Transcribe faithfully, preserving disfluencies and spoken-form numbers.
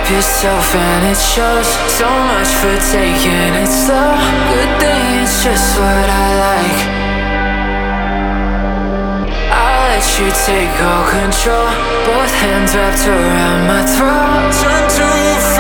yourself and it shows. So much for taking it slow. Good thing it's just what I like. I'll let you take all control. Both hands wrapped around my throat. Turn to